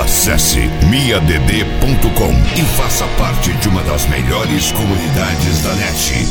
Acesse miadd.com e faça parte de uma das melhores comunidades da net.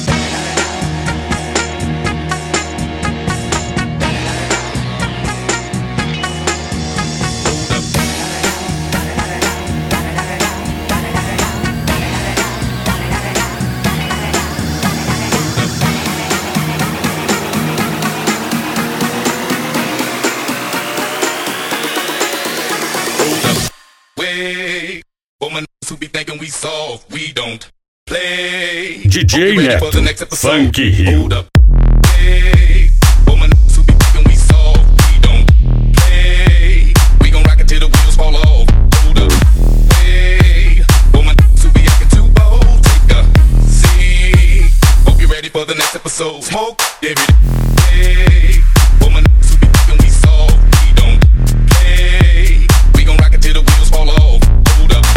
Who be thinking we soft, we don't play. DJ Neto, Funk Rio. Hold up. Hey, woman, who be thinking we soft, we don't play. We gon' rock it till the wheels fall off. Hold up. Hey, woman, who be acting too bold, take a seat. Hope you're ready for the next episode. Smoke every day. Hey, woman, who be thinking we soft, we don't play. We gon' rock it till the wheels fall off. Hold up.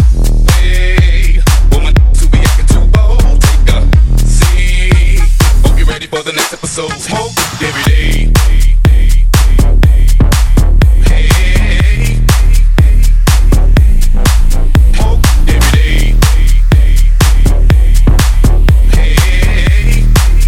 Ready for the next episode. Smoke every day. Hey, smoke every day. Hey,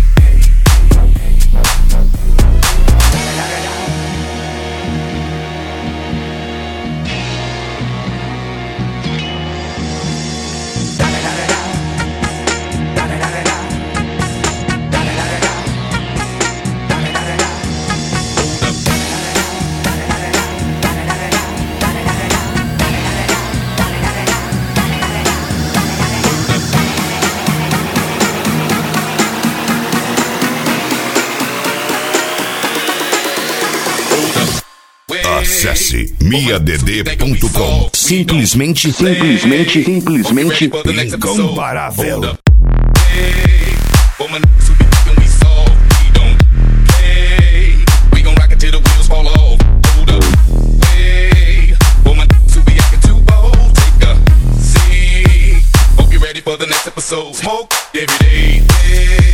Acesse miadd.com. Simplesmente incomparável. For the next episode, smoke every day.